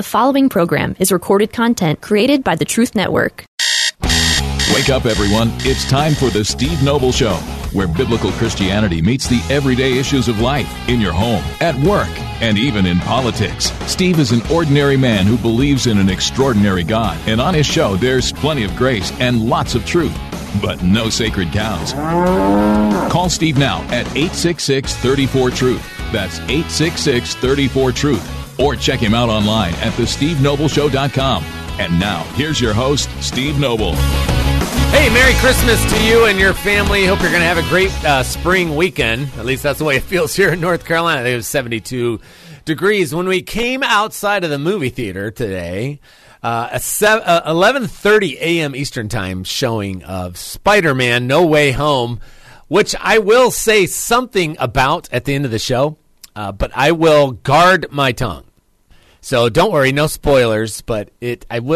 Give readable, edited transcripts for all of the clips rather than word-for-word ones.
The following program is recorded content created by the Truth Network. Wake up, everyone. It's time for the Steve Noble Show, where biblical Christianity meets the everyday issues of life in your home, at work, and even in politics. Steve is an ordinary man who believes in an extraordinary God, and on his show, there's plenty of grace and lots of truth, but no sacred cows. Call Steve now at 866-34-TRUTH. That's 866-34-TRUTH. Or check him out online at thestevenobleshow.com. And now, here's your host, Steve Noble. Hey, Merry Christmas to you and your family. Hope you're going to have a great spring weekend. At least that's the way it feels here in North Carolina. I think it was 72 degrees. When we came outside of the movie theater today, a 11:30 a.m. Eastern Time showing of Spider-Man No Way Home, which I will say something about at the end of the show, but I will guard my tongue. So don't worry, no spoilers, but I'll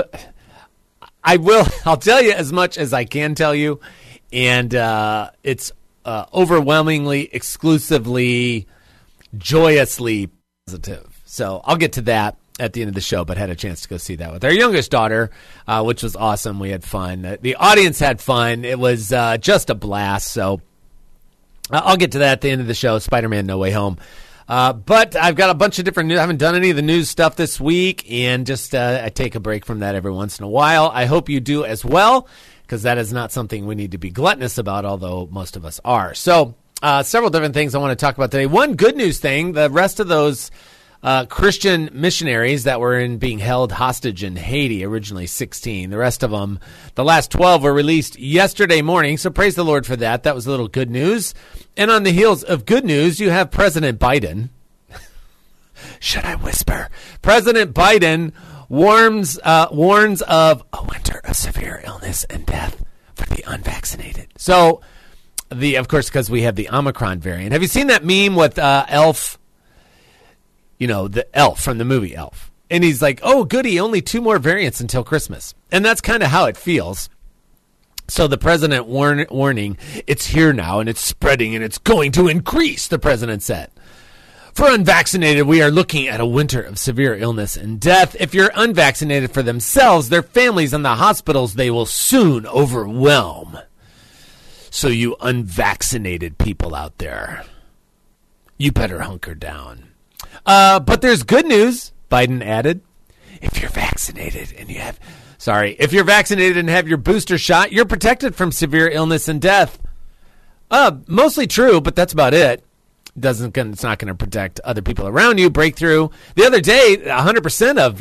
tell you as much as I can tell you, and it's overwhelmingly, exclusively, joyously positive. So I'll get to that at the end of the show, but had a chance to go see that with our youngest daughter, which was awesome. We had fun. The audience had fun. It was just a blast. So I'll get to that at the end of the show, Spider-Man No Way Home. But I've got a bunch of different news. I haven't done any of the news stuff this week, and just I take a break from that every once in a while. I hope you do as well, because that is not something we need to be gluttonous about, although most of us are. So several different things I want to talk about today. One good news thing, the rest of those Christian missionaries that were being held hostage in Haiti, originally 16. The rest of them, the last 12, were released yesterday morning, so praise the Lord for that. That was a little good news. And on the heels of good news, you have President Biden. Should I whisper? President Biden warns of a winter of severe illness and death for the unvaccinated. So, of course, because we have the Omicron variant. Have you seen that meme with Elf? You know, the Elf from the movie Elf. And he's like, oh, goody, only 2 more variants until Christmas. And that's kind of how it feels. So the president warning, it's here now, and it's spreading, and it's going to increase, the president said. For unvaccinated, we are looking at a winter of severe illness and death. If you're unvaccinated for themselves, their families, and the hospitals, they will soon overwhelm. So you unvaccinated people out there, you better hunker down. But there's good news, Biden added. If you're vaccinated and have your booster shot, you're protected from severe illness and death. Mostly true, but that's about it. It's not going to protect other people around you. Breakthrough. The other day, 100% of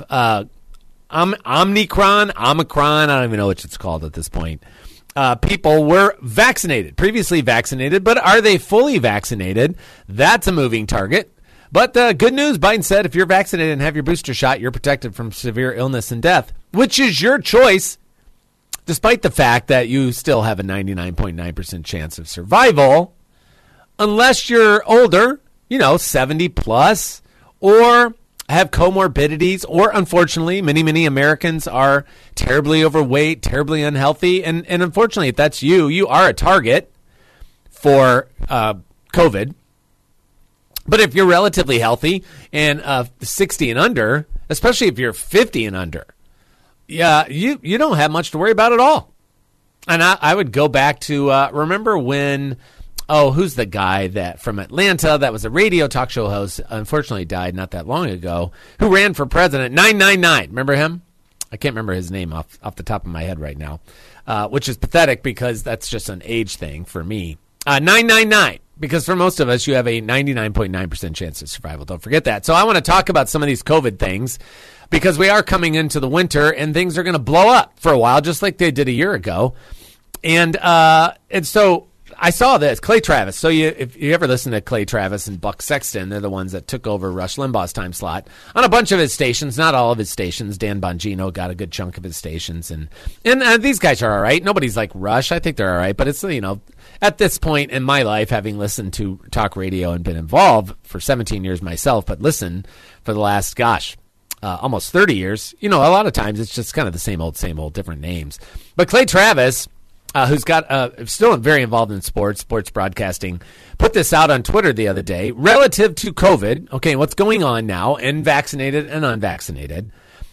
Omicron, I don't even know what it's called at this point, people were vaccinated, previously vaccinated, but are they fully vaccinated? That's a moving target. But good news, Biden said, if you're vaccinated and have your booster shot, you're protected from severe illness and death, which is your choice, despite the fact that you still have a 99.9% chance of survival, unless you're older, 70 plus, or have comorbidities, or unfortunately, many Americans are terribly overweight, terribly unhealthy, and unfortunately, if that's you are a target for COVID. But if you're relatively healthy and 60 and under, especially if you're 50 and under, yeah, you don't have much to worry about at all. And I would go back to remember when, who's the guy that from Atlanta that was a radio talk show host, unfortunately died not that long ago, who ran for president, 999. Remember him? I can't remember his name off the top of my head right now, which is pathetic because that's just an age thing for me. 999. Because for most of us, you have a 99.9% chance of survival. Don't forget that. So I want to talk about some of these COVID things because we are coming into the winter and things are going to blow up for a while, just like they did a year ago. And so I saw this, Clay Travis. So if you ever listen to Clay Travis and Buck Sexton, they're the ones that took over Rush Limbaugh's time slot on a bunch of his stations, not all of his stations. Dan Bongino got a good chunk of his stations. And these guys are all right. Nobody's like Rush. I think they're all right. But it's, at this point in my life, having listened to talk radio and been involved for 17 years myself, but listened for the last, almost 30 years, a lot of times it's just kind of the same old, different names. But Clay Travis, who's got still very involved in sports broadcasting, put this out on Twitter the other day. day, relative to COVID, okay, what's going on now, and vaccinated and unvaccinated, people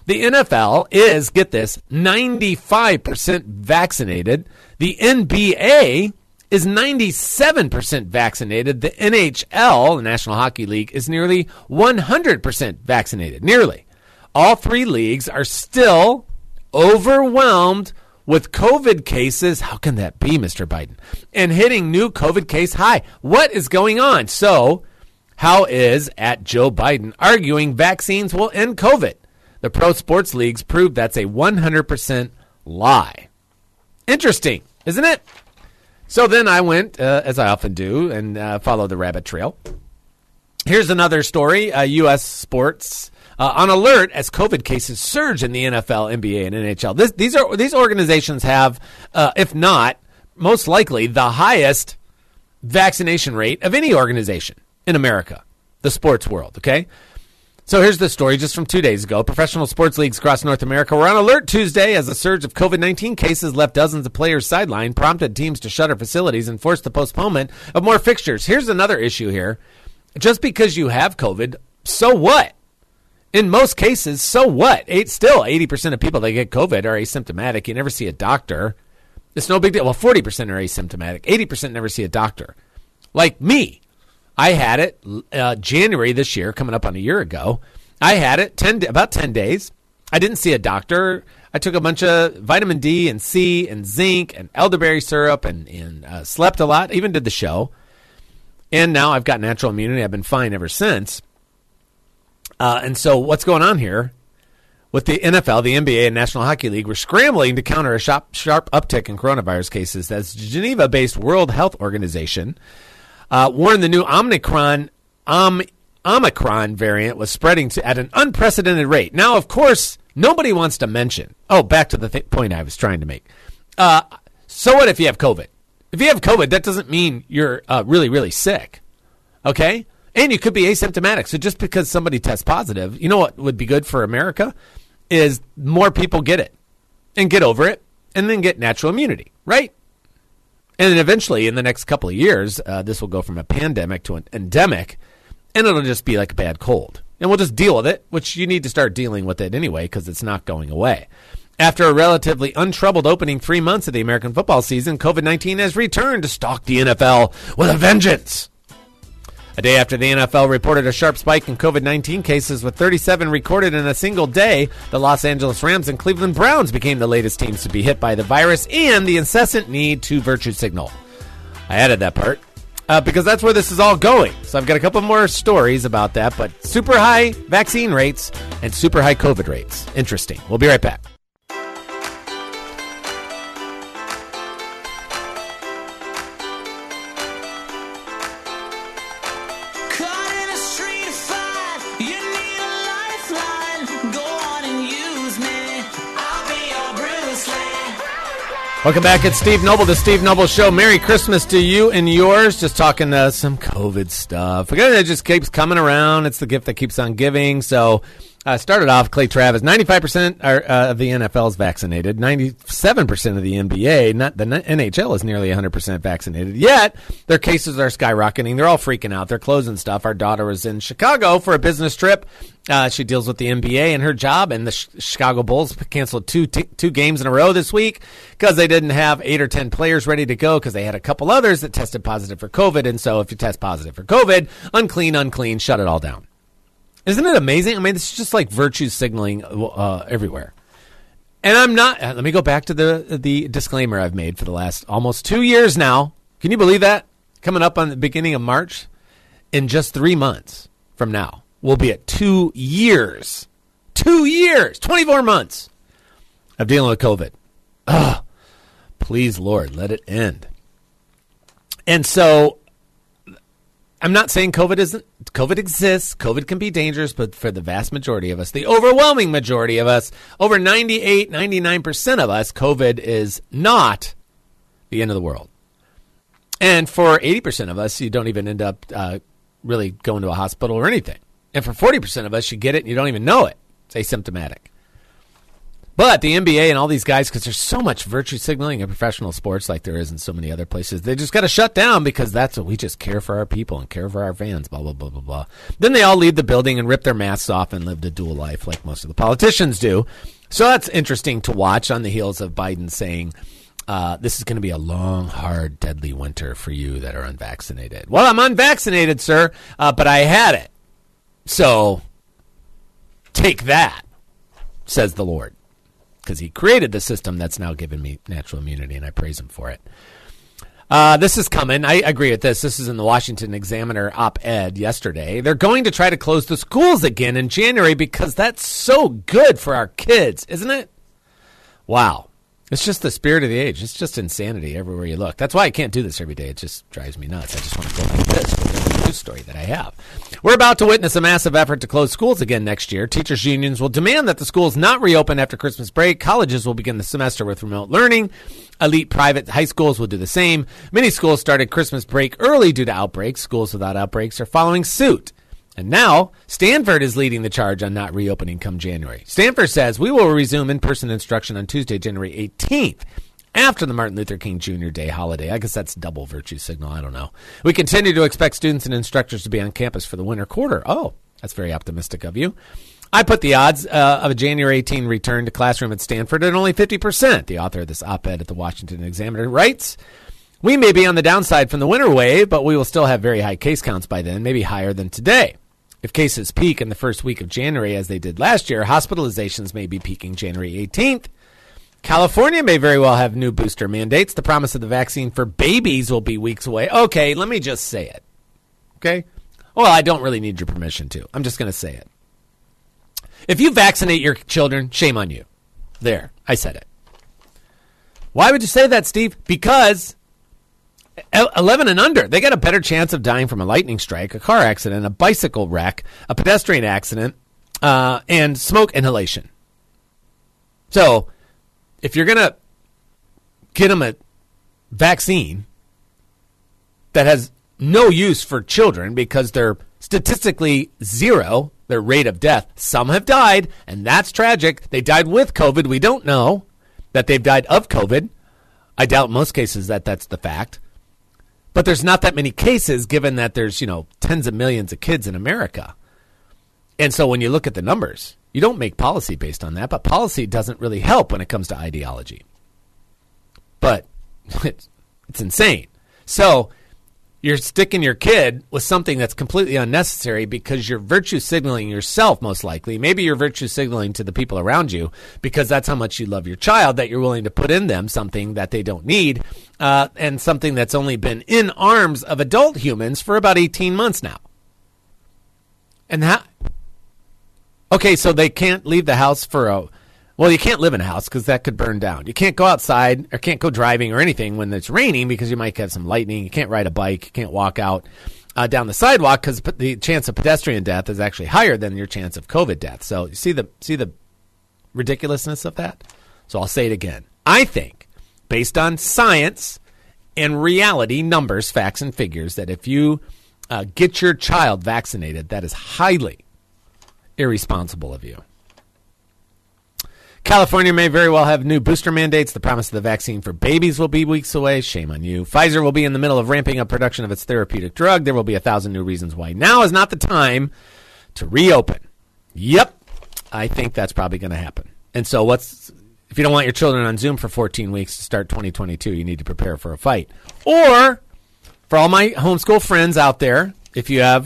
The NFL is, get this, 95% vaccinated. The NBA is 97% vaccinated. The NHL, the National Hockey League, is nearly 100% vaccinated. Nearly. All three leagues are still overwhelmed with COVID cases. How can that be, Mr. Biden? And hitting new COVID case high. What is going on? So, how is at Joe Biden arguing vaccines will end COVID? The pro sports leagues proved that's a 100% lie. Interesting, isn't it? So then I went, as I often do, and followed the rabbit trail. Here's another story. U.S. sports on alert as COVID cases surge in the NFL, NBA, and NHL. These organizations have, if not, most likely the highest vaccination rate of any organization in America, the sports world, okay? So here's the story just from 2 days ago. Professional sports leagues across North America were on alert Tuesday as a surge of COVID-19 cases left dozens of players sidelined, prompted teams to shutter facilities, and forced the postponement of more fixtures. Here's another issue here. Just because you have COVID, so what? In most cases, so what? Still, 80% of people that get COVID are asymptomatic. You never see a doctor. It's no big deal. Well, 40% are asymptomatic. 80% never see a doctor. Like me. I had it January this year, coming up on a year ago. I had it about 10 days. I didn't see a doctor. I took a bunch of vitamin D and C and zinc and elderberry syrup and slept a lot, even did the show. And now I've got natural immunity. I've been fine ever since. And so what's going on here? With the NFL, the NBA, and National Hockey League, we're scrambling to counter a sharp uptick in coronavirus cases as Geneva-based World Health Organization warned the new Omicron variant was spreading at an unprecedented rate. Now, of course, nobody wants to mention. Oh, back to the point I was trying to make. So what if you have COVID? If you have COVID, that doesn't mean you're really, really sick. Okay? And you could be asymptomatic. So just because somebody tests positive, you know what would be good for America is more people get it and get over it and then get natural immunity, right? And then eventually, in the next couple of years, this will go from a pandemic to an endemic, and it'll just be like a bad cold. And we'll just deal with it, which you need to start dealing with it anyway because it's not going away. After a relatively untroubled opening 3 months of the American football season, COVID-19 has returned to stalk the NFL with a vengeance. A day after the NFL reported a sharp spike in COVID-19 cases with 37 recorded in a single day, the Los Angeles Rams and Cleveland Browns became the latest teams to be hit by the virus and the incessant need to virtue signal. I added that part because that's where this is all going. So I've got a couple more stories about that, but super high vaccine rates and super high COVID rates. Interesting. We'll be right back. Welcome back. It's Steve Noble, the Steve Noble Show. Merry Christmas to you and yours. Just talking some COVID stuff. Again, it just keeps coming around. It's the gift that keeps on giving. So started off, Clay Travis, 95% of the NFL is vaccinated. 97% of the NBA, not the NHL, is nearly 100% vaccinated. Yet, their cases are skyrocketing. They're all freaking out. They're closing stuff. Our daughter was in Chicago for a business trip. She deals with the NBA and her job, and the Chicago Bulls canceled two games in a row this week because they didn't have 8 or 10 players ready to go because they had a couple others that tested positive for COVID. And so if you test positive for COVID, unclean, shut it all down. Isn't it amazing? I mean, it's just like virtue signaling everywhere. And I'm not, let me go back to the disclaimer I've made for the last almost 2 years now. Can you believe that? Coming up on the beginning of March, in just 3 months from now, we'll be at 2 years. 2 years, 24 months of dealing with COVID. Oh, please, Lord, let it end. And so I'm not saying COVID exists. COVID can be dangerous, but for the vast majority of us, the overwhelming majority of us, over 98, 99% of us, COVID is not the end of the world. And for 80% of us, you don't even end up really going to a hospital or anything. And for 40% of us, you get it and you don't even know it. It's asymptomatic. But the NBA and all these guys, because there's so much virtue signaling in professional sports like there is in so many other places, they just got to shut down because that's what we just care for our people and care for our fans, blah, blah, blah, blah, blah. Then they all leave the building and rip their masks off and live a dual life like most of the politicians do. So that's interesting to watch on the heels of Biden saying, this is going to be a long, hard, deadly winter for you that are unvaccinated. Well, I'm unvaccinated, sir, but I had it. So take that, says the Lord. Because he created the system that's now given me natural immunity, and I praise him for it. This is coming. I agree with this. This is in the Washington Examiner op-ed yesterday. They're going to try to close the schools again in January because that's so good for our kids, isn't it? Wow. It's just the spirit of the age. It's just insanity everywhere you look. That's why I can't do this every day. It just drives me nuts. I just want to go like this with every news story that I have. We're about to witness a massive effort to close schools again next year. Teachers' unions will demand that the schools not reopen after Christmas break. Colleges will begin the semester with remote learning. Elite private high schools will do the same. Many schools started Christmas break early due to outbreaks. Schools without outbreaks are following suit. And now, Stanford is leading the charge on not reopening come January. Stanford says we will resume in-person instruction on Tuesday, January 18th, after the Martin Luther King Jr. Day holiday. I guess that's double virtue signal. I don't know. We continue to expect students and instructors to be on campus for the winter quarter. Oh, that's very optimistic of you. I put the odds of a January 18 return to classroom at Stanford at only 50%. The author of this op-ed at the Washington Examiner writes, we may be on the downside from the winter wave, but we will still have very high case counts by then, maybe higher than today. If cases peak in the first week of January, as they did last year, hospitalizations may be peaking January 18th. California may very well have new booster mandates. The promise of the vaccine for babies will be weeks away. Okay, let me just say it. Okay? Well, I don't really need your permission to. I'm just going to say it. If you vaccinate your children, shame on you. There, I said it. Why would you say that, Steve? Because 11 and under, they got a better chance of dying from a lightning strike, a car accident, a bicycle wreck, a pedestrian accident, and smoke inhalation. So, if you're going to get them a vaccine that has no use for children because they're statistically zero, their rate of death, some have died, and that's tragic. They died with COVID. We don't know that they've died of COVID. I doubt in most cases that that's the fact. But there's not that many cases given that there's, tens of millions of kids in America. And so when you look at the numbers, you don't make policy based on that, but policy doesn't really help when it comes to ideology. But it's insane. So you're sticking your kid with something that's completely unnecessary because you're virtue signaling yourself, most likely. Maybe you're virtue signaling to the people around you because that's how much you love your child, that you're willing to put in them something that they don't need, and something that's only been in arms of adult humans for about 18 months now. And okay, so they can't leave the house well, you can't live in a house because that could burn down. You can't go outside or can't go driving or anything when it's raining because you might have some lightning. You can't ride a bike. You can't walk out down the sidewalk because the chance of pedestrian death is actually higher than your chance of COVID death. So you see the ridiculousness of that? So I'll say it again. I think, based on science and reality, numbers, facts, and figures, that if you get your child vaccinated, that is highly irresponsible of you. California may very well have new booster mandates. The promise of the vaccine for babies will be weeks away. Shame on you. Pfizer will be in the middle of ramping up production of its therapeutic drug. There will be 1,000 new reasons why now is not the time to reopen. Yep, I think that's probably going to happen. And so if you don't want your children on Zoom for 14 weeks to start 2022, you need to prepare for a fight. Or, for all my homeschool friends out there, if you have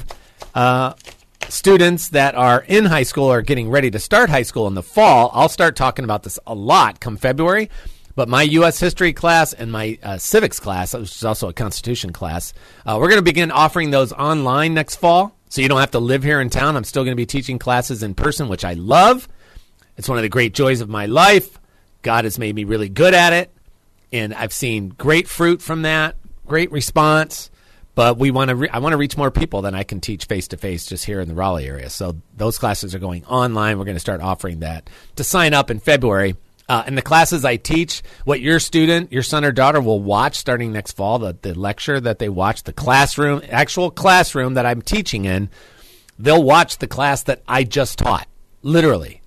students that are in high school or getting ready to start high school in the fall, I'll start talking about this a lot come February. But my U.S. history class and my civics class, which is also a Constitution class, we're going to begin offering those online next fall. So you don't have to live here in town. I'm still going to be teaching classes in person, which I love. It's one of the great joys of my life. God has made me really good at it. And I've seen great fruit from that, great response. But I want to reach more people than I can teach face-to-face just here in the Raleigh area. So those classes are going online. We're going to start offering that to sign up in February. And the classes I teach, what your student, your son or daughter will watch starting next fall, the lecture that they watch, the classroom, actual classroom that I'm teaching in, they'll watch the class that I just taught, literally.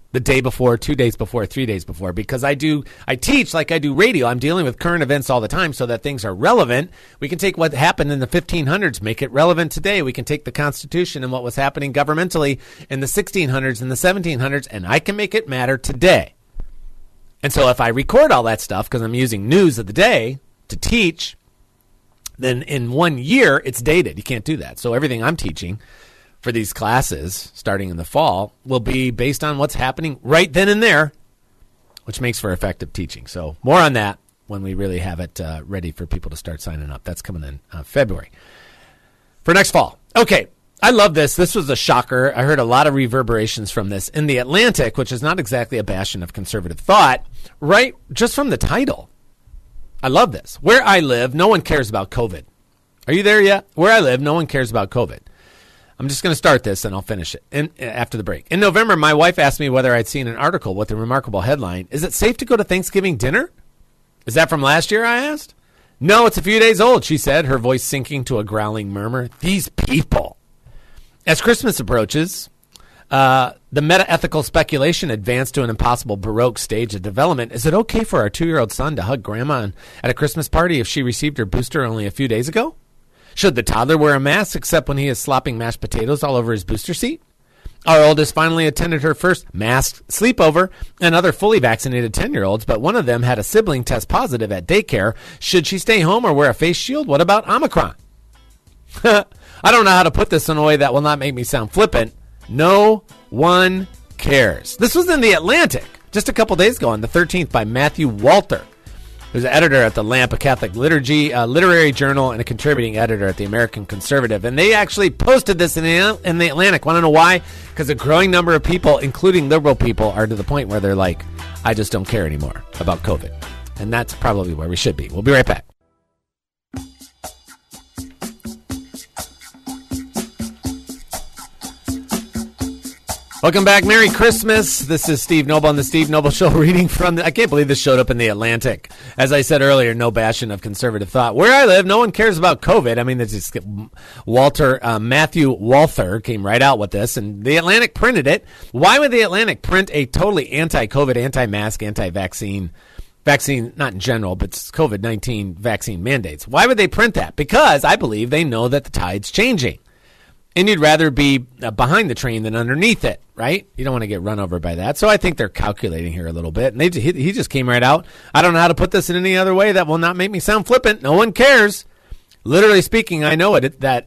the day before, 2 days before, 3 days before, because I teach like I do radio. I'm dealing with current events all the time so that things are relevant. We can take what happened in the 1500s, make it relevant today. We can take the Constitution and what was happening governmentally in the 1600s and the 1700s, and I can make it matter today. And so if I record all that stuff, because I'm using news of the day to teach, then in 1 year, it's dated. You can't do that. So everything I'm teaching for these classes starting in the fall will be based on what's happening right then and there, which makes for effective teaching. So more on that when we really have it ready for people to start signing up. That's coming in February for next fall. Okay, I love this. This was a shocker. I heard a lot of reverberations from this in The Atlantic, which is not exactly a bastion of conservative thought, right? Just from the title. I love this. Where I live, no one cares about COVID. Are you there yet? Where I live, no one cares about COVID. I'm just going to start this and I'll finish it after the break. In November, my wife asked me whether I'd seen an article with the remarkable headline, "Is it safe to go to Thanksgiving dinner?" Is that from last year, I asked. "No, it's a few days old," she said, her voice sinking to a growling murmur. These people. As Christmas approaches, the meta-ethical speculation advanced to an impossible Baroque stage of development. Is it okay for our 2-year-old son to hug grandma at a Christmas party if she received her booster only a few days ago? Should the toddler wear a mask except when he is slopping mashed potatoes all over his booster seat? Our oldest finally attended her first masked sleepover and other fully vaccinated 10-year-olds, but one of them had a sibling test positive at daycare. Should she stay home or wear a face shield? What about Omicron? I don't know how to put this in a way that will not make me sound flippant. No one cares. This was in The Atlantic just a couple days ago on the 13th by Matthew Walter, who's an editor at the Lamp, a Catholic liturgy, a literary journal, and a contributing editor at the American Conservative. And they actually posted this in the Atlantic. Want to know why? Because a growing number of people, including liberal people, are to the point where they're like, I just don't care anymore about COVID. And that's probably where we should be. We'll be right back. Welcome back. Merry Christmas. This is Steve Noble on the Steve Noble Show, reading from I can't believe this showed up in The Atlantic. As I said earlier, no bastion of conservative thought. Where I live, no one cares about COVID. I mean, this is Matthew Walther came right out with this, and The Atlantic printed it. Why would The Atlantic print a totally anti-COVID, anti-mask, anti-vaccine, not in general, but COVID-19 vaccine mandates? Why would they print that? Because I believe they know that the tide's changing. And you'd rather be behind the train than underneath it, right? You don't want to get run over by that. So I think they're calculating here a little bit. And he just came right out. I don't know how to put this in any other way that will not make me sound flippant. No one cares. Literally speaking, I know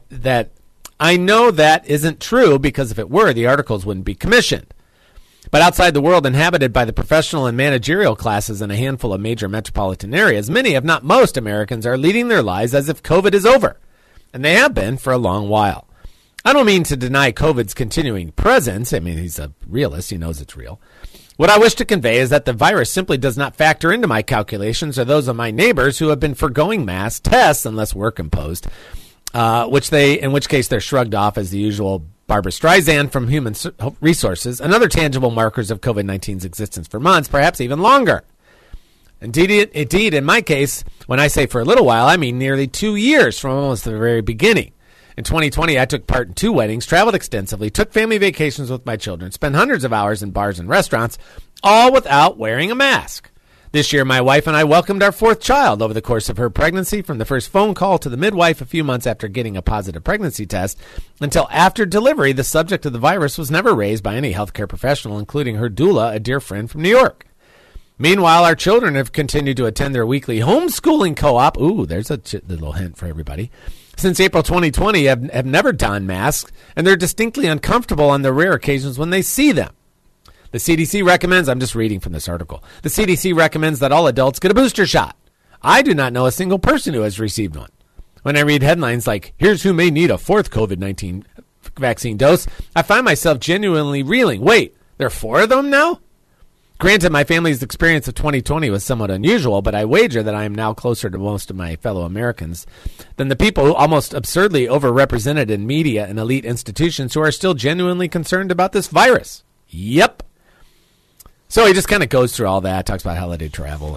I know that isn't true, because if it were, the articles wouldn't be commissioned. But outside the world inhabited by the professional and managerial classes in a handful of major metropolitan areas, many, if not most, Americans are leading their lives as if COVID is over. And they have been for a long while. I don't mean to deny COVID's continuing presence. I mean, he's a realist. He knows it's real. What I wish to convey is that the virus simply does not factor into my calculations or those of my neighbors who have been foregoing mass tests unless work imposed, in which case they're shrugged off as the usual Barbara Streisand from Human Resources and other tangible markers of COVID-19's existence for months, perhaps even longer. Indeed, in my case, when I say for a little while, I mean nearly 2 years from almost the very beginning. In 2020, I took part in 2 weddings, traveled extensively, took family vacations with my children, spent hundreds of hours in bars and restaurants, all without wearing a mask. This year, my wife and I welcomed our 4th child over the course of her pregnancy, from the first phone call to the midwife a few months after getting a positive pregnancy test. Until after delivery, the subject of the virus was never raised by any healthcare professional, including her doula, a dear friend from New York. Meanwhile, our children have continued to attend their weekly homeschooling co-op. Ooh, there's a little hint for everybody. Since April 2020, have never donned masks, and they're distinctly uncomfortable on the rare occasions when they see them. The CDC recommends, I'm just reading from this article, the CDC recommends that all adults get a booster shot. I do not know a single person who has received one. When I read headlines like, here's who may need a 4th COVID-19 vaccine dose, I find myself genuinely reeling. Wait, there are 4 of them now? Granted, my family's experience of 2020 was somewhat unusual, but I wager that I am now closer to most of my fellow Americans than the people who almost absurdly overrepresented in media and elite institutions who are still genuinely concerned about this virus. Yep. So he just kind of goes through all that, talks about holiday travel.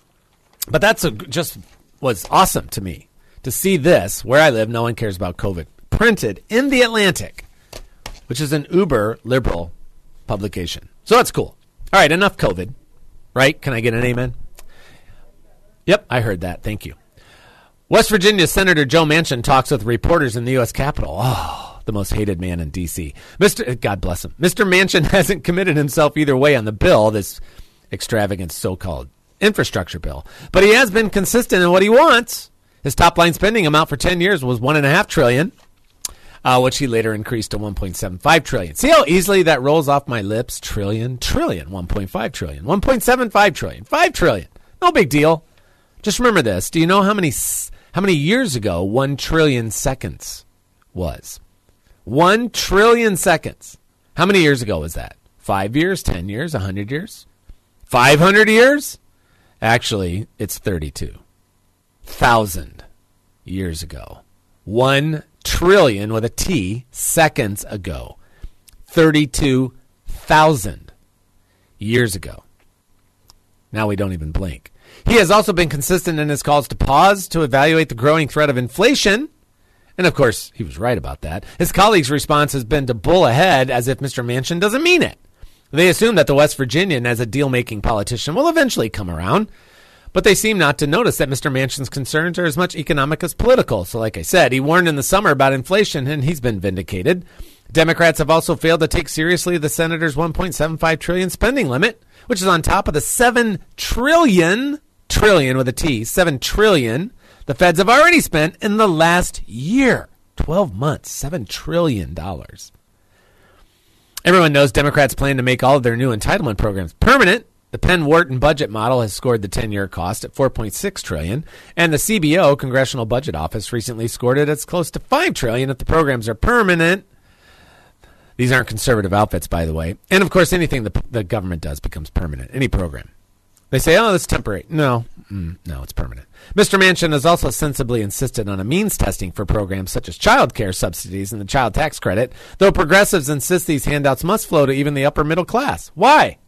But just was awesome to me to see this, where I live, no one cares about COVID, printed in The Atlantic, which is an uber liberal publication. So that's cool. All right, enough COVID, right? Can I get an amen? Yep, I heard that. Thank you. West Virginia Senator Joe Manchin talks with reporters in the U.S. Capitol. Oh, the most hated man in D.C. God bless him. Mr. Manchin hasn't committed himself either way on the bill, this extravagant so-called infrastructure bill. But he has been consistent in what he wants. His top-line spending amount for 10 years was $1.5 trillion, which he later increased to $1.75 trillion. See how easily that rolls off my lips? Trillion, 1.5 trillion, 1.75 trillion, 5 trillion. No big deal. Just remember this. Do you know how many years ago 1 trillion seconds was? 1 trillion seconds. How many years ago was that? 5 years, 10 years, 100 years? 500 years? Actually, it's 32,000 years ago. 1 trillion with a T seconds ago. 32,000 years ago. Now we don't even blink. He has also been consistent in his calls to pause to evaluate the growing threat of inflation. And, of course, he was right about that. His colleagues' response has been to bull ahead as if Mr. Manchin doesn't mean it. They assume that the West Virginian, as a deal-making politician, will eventually come around. But they seem not to notice that Mr. Manchin's concerns are as much economic as political. So, like I said, he warned in the summer about inflation, and he's been vindicated. Democrats have also failed to take seriously the senator's $1.75 trillion spending limit, which is on top of the $7 trillion with a T, $7 trillion the feds have already spent in the last year. 12 months, $7 trillion. Everyone knows Democrats plan to make all of their new entitlement programs permanent. The Penn-Wharton budget model has scored the 10-year cost at $4.6 trillion, and the CBO, Congressional Budget Office, recently scored it as close to $5 trillion if the programs are permanent. These aren't conservative outfits, by the way. And, of course, anything the government does becomes permanent, any program. They say, oh, it's temporary. No, it's permanent. Mr. Manchin has also sensibly insisted on a means testing for programs such as child care subsidies and the child tax credit, though progressives insist these handouts must flow to even the upper middle class. Why?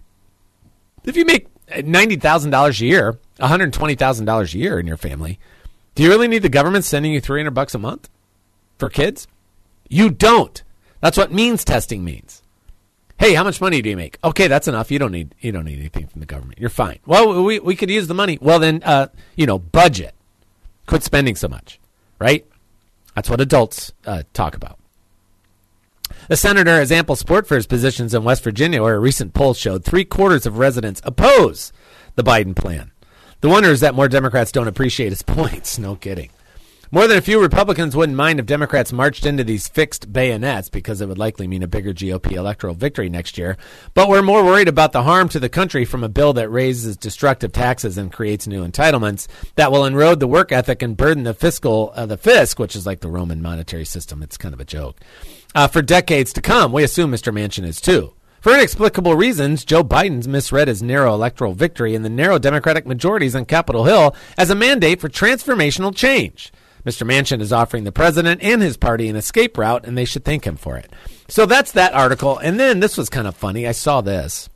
If you make $90,000 a year, $120,000 a year in your family, do you really need the government sending you $300 a month for kids? You don't. That's what means testing means. Hey, how much money do you make? Okay, that's enough. You don't need anything from the government. You're fine. Well, we could use the money. Well, then, budget. Quit spending so much, right? That's what adults talk about. The senator has ample support for his positions in West Virginia, where a recent poll showed 3/4 of residents oppose the Biden plan. The wonder is that more Democrats don't appreciate his points. No kidding. More than a few Republicans wouldn't mind if Democrats marched into these fixed bayonets because it would likely mean a bigger GOP electoral victory next year. But we're more worried about the harm to the country from a bill that raises destructive taxes and creates new entitlements that will erode the work ethic and burden the fisc, which is like the Roman monetary system. It's kind of a joke. For decades to come, we assume Mr. Manchin is too. For inexplicable reasons, Joe Biden's misread his narrow electoral victory and the narrow Democratic majorities on Capitol Hill as a mandate for transformational change. Mr. Manchin is offering the president and his party an escape route, and they should thank him for it. So that's that article. And then this was kind of funny. I saw this.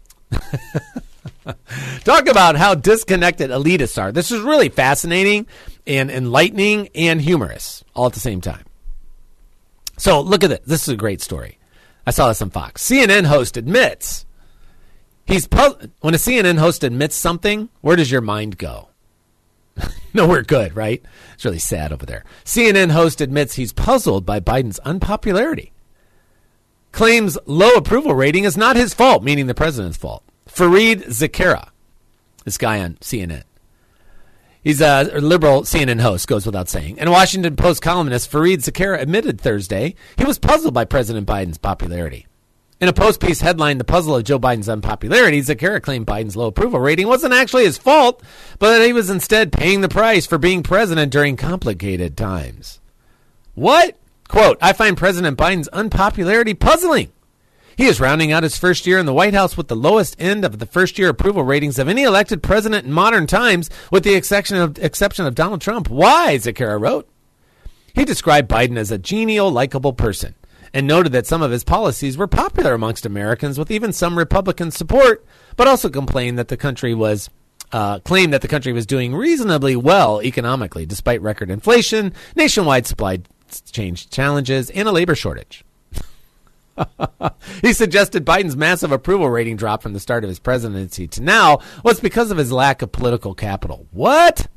Talk about how disconnected elitists are. This is really fascinating and enlightening and humorous all at the same time. So look at this. This is a great story. I saw this on Fox. CNN host admits when a CNN host admits something, where does your mind go? Nowhere good, right? It's really sad over there. CNN host admits he's puzzled by Biden's unpopularity. Claims low approval rating is not his fault, meaning the president's fault. Fareed Zakaria, this guy on CNN. He's a liberal CNN host, goes without saying. And Washington Post columnist Fareed Zakaria admitted Thursday he was puzzled by President Biden's popularity. In a Post-piece headline, The Puzzle of Joe Biden's Unpopularity, Zakaria claimed Biden's low approval rating wasn't actually his fault, but that he was instead paying the price for being president during complicated times. What? Quote, I find President Biden's unpopularity puzzling. He is rounding out his first year in the White House with the lowest end of the first-year approval ratings of any elected president in modern times, with the exception of Donald Trump. Why? Zakaria wrote. He described Biden as a genial, likable person, and noted that some of his policies were popular amongst Americans with even some Republican support, but also claimed that the country was doing reasonably well economically despite record inflation, nationwide supply chain challenges, and a labor shortage. He suggested Biden's massive approval rating drop from the start of his presidency to now was because of his lack of political capital. What?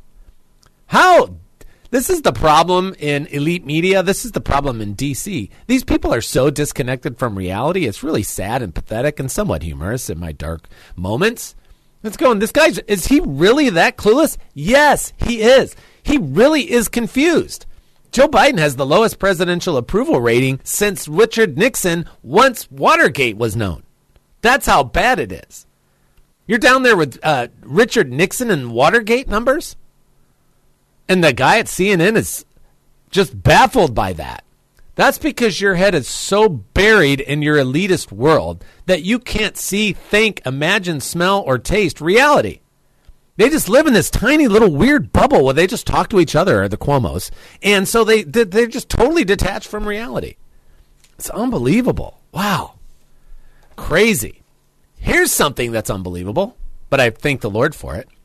How? This is the problem in elite media. This is the problem in D.C. These people are so disconnected from reality. It's really sad and pathetic and somewhat humorous in my dark moments. Let's go. And this guy, is he really that clueless? Yes, he is. He really is confused. Joe Biden has the lowest presidential approval rating since Richard Nixon once Watergate was known. That's how bad it is. You're down there with Richard Nixon and Watergate numbers? And the guy at CNN is just baffled by that. That's because your head is so buried in your elitist world that you can't see, think, imagine, smell, or taste reality. They just live in this tiny little weird bubble where they just talk to each other, or the Cuomos, and so they're just totally detached from reality. It's unbelievable. Wow. Crazy. Here's something that's unbelievable, but I thank the Lord for it.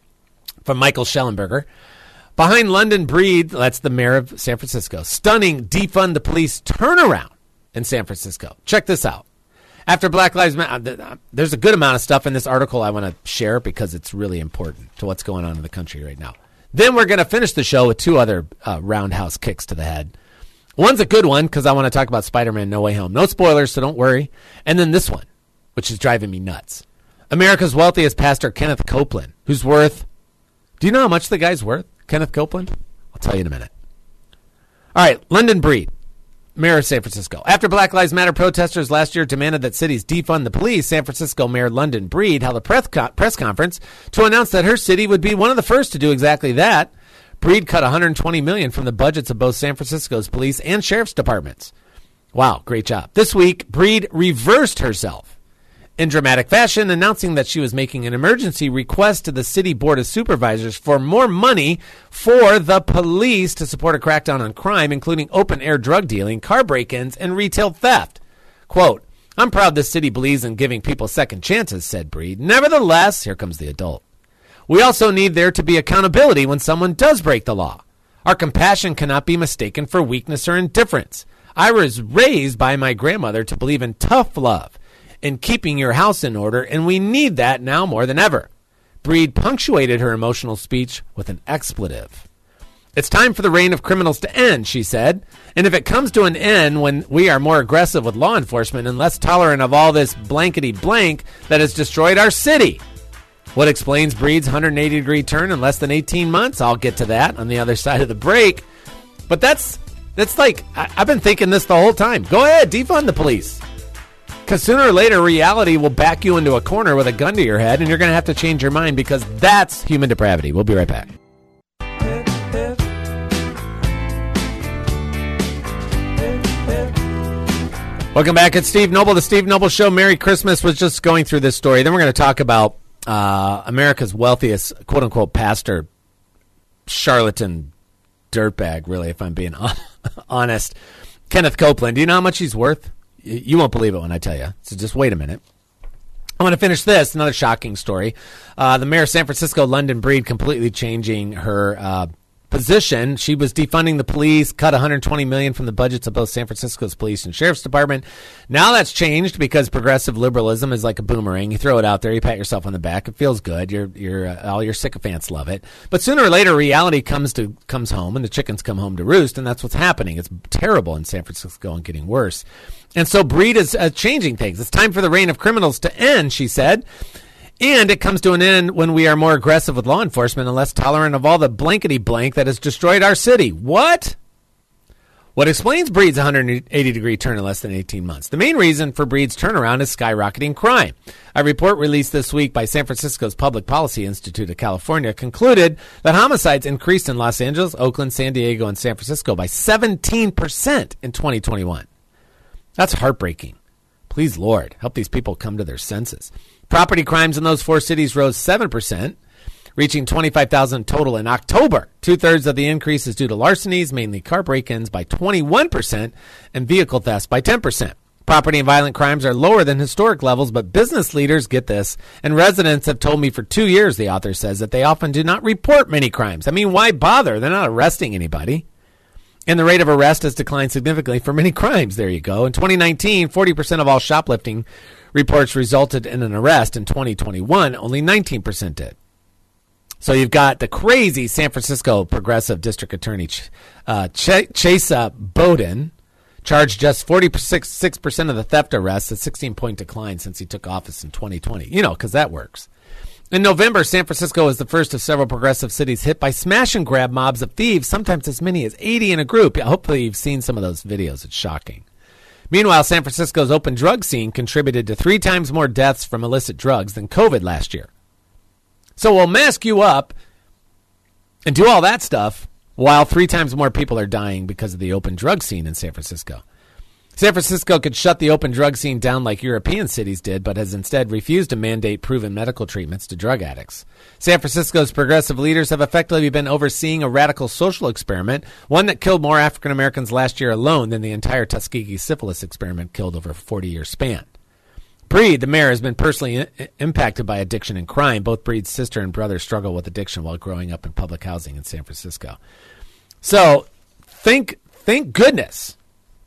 From Michael Schellenberger. Behind London Breed, that's the mayor of San Francisco, stunning defund the police turnaround in San Francisco. Check this out. After Black Lives Matter, there's a good amount of stuff in this article I want to share because it's really important to what's going on in the country right now. Then we're going to finish the show with two other roundhouse kicks to the head. One's a good one because I want to talk about Spider-Man No Way Home. No spoilers, so don't worry. And then this one, which is driving me nuts. America's wealthiest pastor, Kenneth Copeland, who's worth, do you know how much the guy's worth? Kenneth Copeland? I'll tell you in a minute. All right, London Breed, mayor of San Francisco. After Black Lives Matter protesters last year demanded that cities defund the police, San Francisco Mayor London Breed held a press conference to announce that her city would be one of the first to do exactly that. Breed cut $120 million from the budgets of both San Francisco's police and sheriff's departments. Wow, great job. This week, Breed reversed herself in dramatic fashion, announcing that she was making an emergency request to the city board of supervisors for more money for the police to support a crackdown on crime, including open-air drug dealing, car break-ins, and retail theft. Quote, I'm proud the city believes in giving people second chances, said Breed. Nevertheless, here comes the adult. We also need there to be accountability when someone does break the law. Our compassion cannot be mistaken for weakness or indifference. I was raised by my grandmother to believe in tough love, in keeping your house in order, and we need that now more than ever. Breed punctuated her emotional speech with an expletive. It's time for the reign of criminals to end, she said. And if it comes to an end when we are more aggressive with law enforcement and less tolerant of all this blankety blank that has destroyed our city. What explains Breed's 180-degree turn in less than 18 months? I'll get to that on the other side of the break. But that's like, I've been thinking this the whole time. Go ahead, defund the police. Because sooner or later, reality will back you into a corner with a gun to your head, and you're going to have to change your mind because that's human depravity. We'll be right back. Welcome back. It's Steve Noble, the Steve Noble Show. Merry Christmas. Was just going through this story. Then we're going to talk about America's wealthiest, quote-unquote, pastor, charlatan, dirtbag, really, if I'm being honest. Kenneth Copeland. Do you know how much he's worth? You won't believe it when I tell you. So just wait a minute. I want to finish this. Another shocking story. The mayor of San Francisco, London Breed, completely changing her position. She was defunding the police, cut $120 million from the budgets of both San Francisco's police and sheriff's department. Now that's changed because progressive liberalism is like a boomerang. You throw it out there, you pat yourself on the back. It feels good. All your sycophants love it. But sooner or later, reality comes home, and the chickens come home to roost, and that's what's happening. It's terrible in San Francisco and getting worse. And so Breed is changing things. It's time for the reign of criminals to end, she said. And it comes to an end when we are more aggressive with law enforcement and less tolerant of all the blankety blank that has destroyed our city. What? What explains Breed's 180-degree turn in less than 18 months? The main reason for Breed's turnaround is skyrocketing crime. A report released this week by San Francisco's Public Policy Institute of California concluded that homicides increased in Los Angeles, Oakland, San Diego, and San Francisco by 17% in 2021. That's heartbreaking. Please, Lord, help these people come to their senses. Property crimes in those four cities rose 7%, reaching 25,000 total in October. 2/3 of the increase is due to larcenies, mainly car break-ins, by 21%, and vehicle thefts by 10%. Property and violent crimes are lower than historic levels, but business leaders get this, and residents have told me for 2 years, the author says, that they often do not report many crimes. I mean, why bother? They're not arresting anybody. And the rate of arrest has declined significantly for many crimes. There you go. In 2019, 40% of all shoplifting reports resulted in an arrest. In 2021, only 19% did. So you've got the crazy San Francisco progressive district attorney Chase Bowden charged just 46% of the theft arrests, a 16-point decline since he took office in 2020. You know, because that works. In November, San Francisco was the first of several progressive cities hit by smash-and-grab mobs of thieves, sometimes as many as 80 in a group. Hopefully you've seen some of those videos. It's shocking. Meanwhile, San Francisco's open drug scene contributed to 3 times more deaths from illicit drugs than COVID last year. So we'll mask you up and do all that stuff while 3 times more people are dying because of the open drug scene in San Francisco. San Francisco could shut the open drug scene down like European cities did, but has instead refused to mandate proven medical treatments to drug addicts. San Francisco's progressive leaders have effectively been overseeing a radical social experiment, one that killed more African Americans last year alone than the entire Tuskegee syphilis experiment killed over a 40-year span. Breed, the mayor, has been personally impacted by addiction and crime. Both Breed's sister and brother struggle with addiction while growing up in public housing in San Francisco. So, thank goodness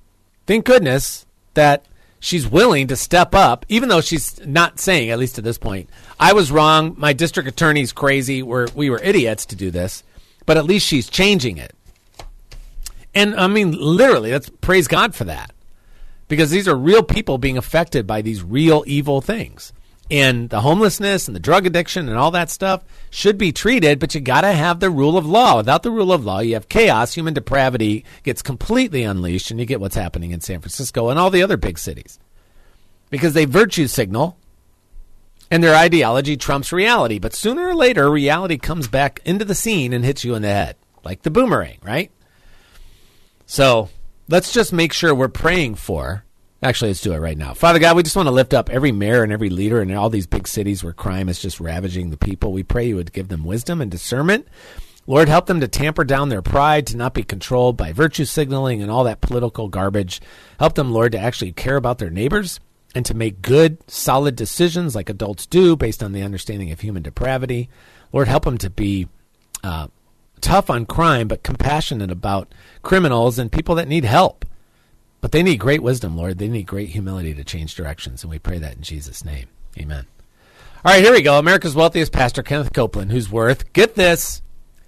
that she's willing to step up, even though she's not saying, at least at this point, I was wrong, my district attorney's crazy, we were idiots to do this, but at least she's changing it. And, I mean, literally, let's praise God for that. Because these are real people being affected by these real evil things. And the homelessness and the drug addiction and all that stuff should be treated, but you got to have the rule of law. Without the rule of law, you have chaos, human depravity gets completely unleashed, and you get what's happening in San Francisco and all the other big cities. Because they virtue signal, and their ideology trumps reality. But sooner or later, reality comes back into the scene and hits you in the head, like the boomerang, right? So let's just make sure we're praying for. Actually, let's do it right now. Father God, we just want to lift up every mayor and every leader in all these big cities where crime is just ravaging the people. We pray you would give them wisdom and discernment. Lord, help them to tamper down their pride, to not be controlled by virtue signaling and all that political garbage. Help them, Lord, to actually care about their neighbors and to make good, solid decisions like adults do based on the understanding of human depravity. Lord, help them to be tough on crime, but compassionate about criminals and people that need help. But they need great wisdom, Lord. They need great humility to change directions, and we pray that in Jesus' name. Amen. All right, here we go. America's wealthiest pastor, Kenneth Copeland, who's worth, get this,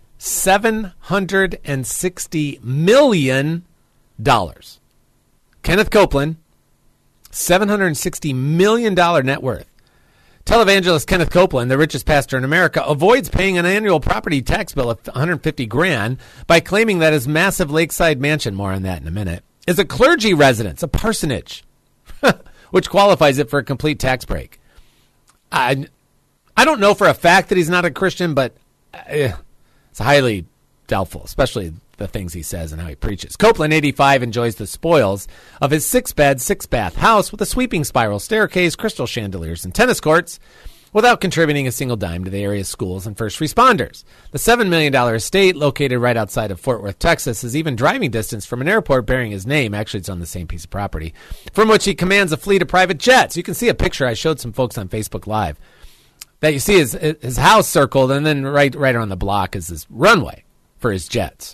$760 million. Kenneth Copeland, $760 million net worth. Televangelist Kenneth Copeland, the richest pastor in America, avoids paying an annual property tax bill of $150,000 by claiming that his massive lakeside mansion, more on that in a minute, is a clergy residence, a parsonage, which qualifies it for a complete tax break. I don't know for a fact that he's not a Christian, but it's highly doubtful, especially the things he says and how he preaches. Copeland, 85, enjoys the spoils of his 6-bed, 6-bath house with a sweeping spiral staircase, crystal chandeliers, and tennis courts, without contributing a single dime to the area's schools and first responders. The $7 million estate, located right outside of Fort Worth, Texas, is even driving distance from an airport bearing his name. Actually, it's on the same piece of property, from which he commands a fleet of private jets. You can see a picture. I showed some folks on Facebook Live that you see his house circled, and then right on the block is his runway for his jets.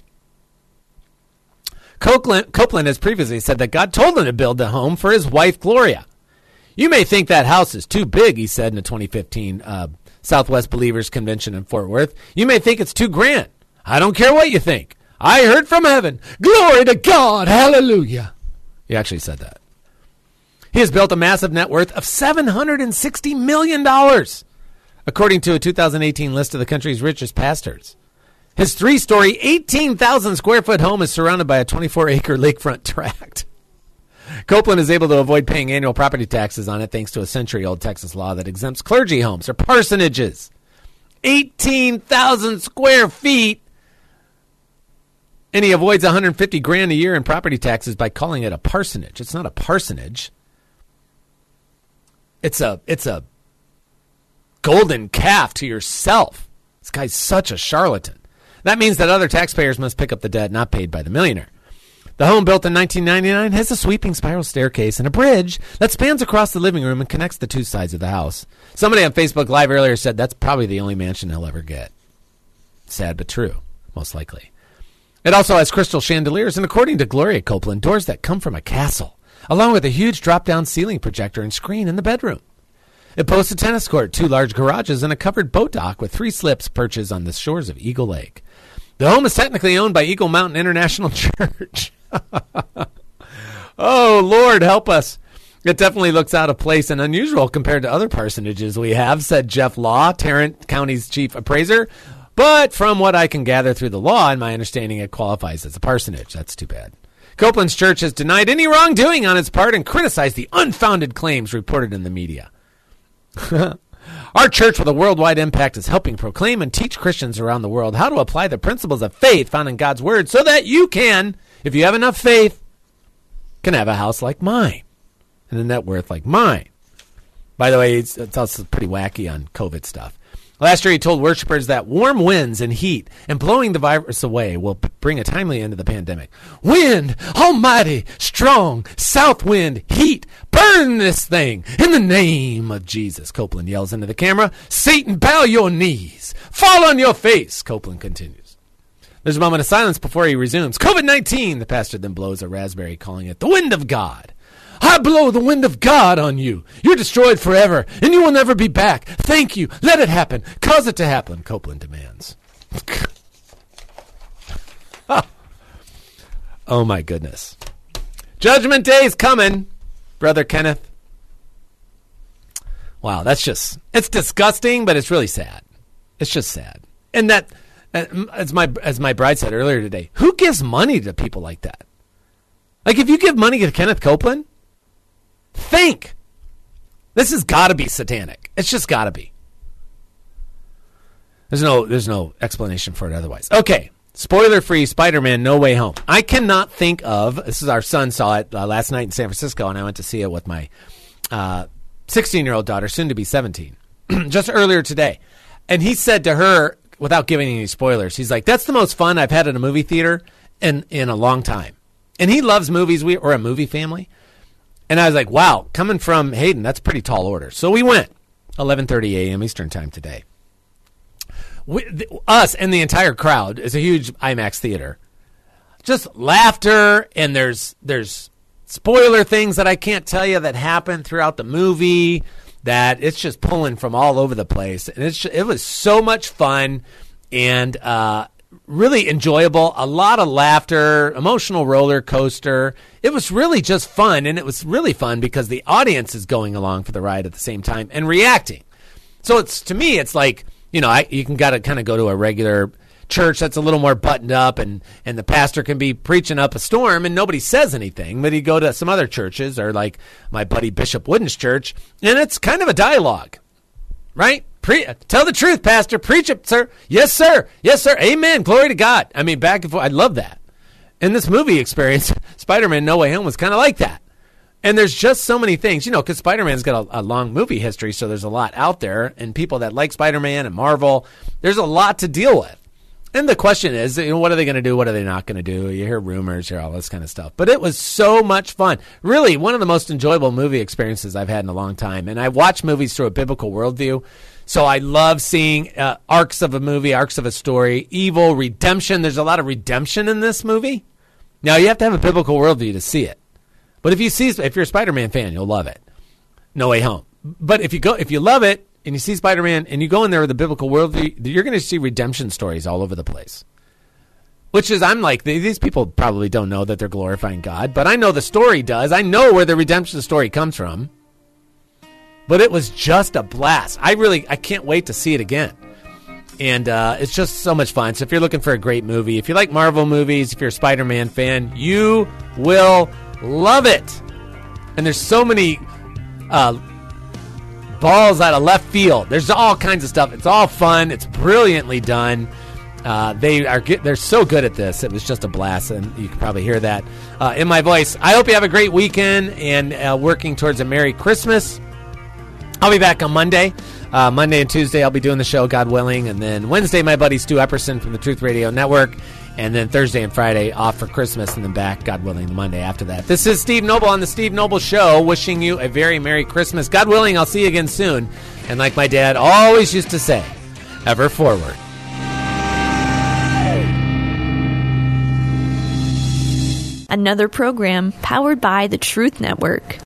Copeland has previously said that God told him to build a home for his wife, Gloria. You may think that house is too big, he said in a 2015 Southwest Believers Convention in Fort Worth. You may think it's too grand. I don't care what you think. I heard from heaven. Glory to God. Hallelujah. He actually said that. He has built a massive net worth of $760 million, according to a 2018 list of the country's richest pastors. His 3-story, 18,000-square-foot home is surrounded by a 24-acre lakefront tract. Copeland is able to avoid paying annual property taxes on it thanks to a century-old Texas law that exempts clergy homes or parsonages. 18,000 square feet. And he avoids $150,000 a year in property taxes by calling it a parsonage. It's not a parsonage. It's a golden calf to yourself. This guy's such a charlatan. That means that other taxpayers must pick up the debt not paid by the millionaire. The home, built in 1999, has a sweeping spiral staircase and a bridge that spans across the living room and connects the two sides of the house. Somebody on Facebook Live earlier said that's probably the only mansion he'll ever get. Sad but true, most likely. It also has crystal chandeliers and, according to Gloria Copeland, doors that come from a castle, along with a huge drop-down ceiling projector and screen in the bedroom. It boasts a tennis court, 2 large garages, and a covered boat dock with 3 slips perches on the shores of Eagle Lake. The home is technically owned by Eagle Mountain International Church. Oh, Lord, help us. It definitely looks out of place and unusual compared to other parsonages we have, said Jeff Law, Tarrant County's chief appraiser. But from what I can gather through the law and my understanding, it qualifies as a parsonage. That's too bad. Copeland's church has denied any wrongdoing on its part and criticized the unfounded claims reported in the media. Our church with a worldwide impact is helping proclaim and teach Christians around the world how to apply the principles of faith found in God's word so that you can, if you have enough faith, can have a house like mine and a net worth like mine. By the way, it's also pretty wacky on COVID stuff. Last year, he told worshipers that warm winds and heat and blowing the virus away will bring a timely end to the pandemic. Wind, almighty, strong, south wind, heat, burn this thing in the name of Jesus, Copeland yells into the camera. Satan, bow your knees. Fall on your face, Copeland continues. There's a moment of silence before he resumes. COVID-19, the pastor then blows a raspberry, calling it the wind of God. I blow the wind of God on you. You're destroyed forever, and you will never be back. Thank you. Let it happen. Cause it to happen, Copeland demands. Oh, my goodness. Judgment Day is coming, Brother Kenneth. Wow, it's disgusting, but it's really sad. It's just sad. And that, as my bride said earlier today, who gives money to people like that? Like, if you give money to Kenneth Copeland, think. This has got to be satanic. It's just got to be. There's no explanation for it otherwise. Okay, spoiler-free Spider-Man No Way Home. I cannot think of, this is our son saw it last night in San Francisco, and I went to see it with my 16-year-old daughter, soon to be 17, just earlier today. And he said to her, without giving any spoilers, he's like, that's the most fun I've had at a movie theater in a long time. And he loves movies. We're a movie family. And I was like, wow, coming from Hayden, that's pretty tall order. So we went, 11:30 a.m. Eastern time today. Us and the entire crowd is a huge IMAX theater. Just laughter, and there's spoiler things that I can't tell you that happen throughout the movie, that it's just pulling from all over the place. And it was so much fun and really enjoyable. A lot of laughter, emotional roller coaster. It was really just fun, and it was really fun because the audience is going along for the ride at the same time and reacting. So to me, it's like, you can gotta kind of go to a regular church that's a little more buttoned up, and the pastor can be preaching up a storm and nobody says anything. But you go to some other churches, or like my buddy Bishop Wooden's church, and it's kind of a dialogue, right? Tell the truth, Pastor. Preach it, sir. Yes, sir. Yes, sir. Amen. Glory to God. I mean, back and forth. I love that. And this movie experience, Spider-Man No Way Home, was kind of like that. And there's just so many things, because Spider-Man's got a long movie history, so there's a lot out there. And people that like Spider-Man and Marvel, there's a lot to deal with. And the question is, what are they going to do? What are they not going to do? You hear rumors, you hear all this kind of stuff. But it was so much fun. Really, one of the most enjoyable movie experiences I've had in a long time. And I watch movies through a biblical worldview. So I love seeing arcs of a movie, arcs of a story, evil, redemption. There's a lot of redemption in this movie. Now, you have to have a biblical worldview to see it. But if you're a Spider-Man fan, you'll love it. No Way Home. But if you love it and you see Spider-Man and you go in there with a biblical worldview, you're going to see redemption stories all over the place. Which is, I'm like, these people probably don't know that they're glorifying God, but I know the story does. I know where the redemption story comes from. But it was just a blast. I can't wait to see it again. And it's just so much fun. So if you're looking for a great movie, if you like Marvel movies, if you're a Spider-Man fan, you will love it. And there's so many balls out of left field. There's all kinds of stuff. It's all fun. It's brilliantly done. They're so good at this. It was just a blast, and you can probably hear that in my voice. I hope you have a great weekend and working towards a Merry Christmas. I'll be back on Monday. Monday and Tuesday, I'll be doing the show, God willing. And then Wednesday, my buddy Stu Epperson from the Truth Radio Network. And then Thursday and Friday off for Christmas, and then back, God willing, the Monday after that. This is Steve Noble on The Steve Noble Show, wishing you a very Merry Christmas. God willing, I'll see you again soon. And like my dad always used to say, ever forward. Another program powered by the Truth Network.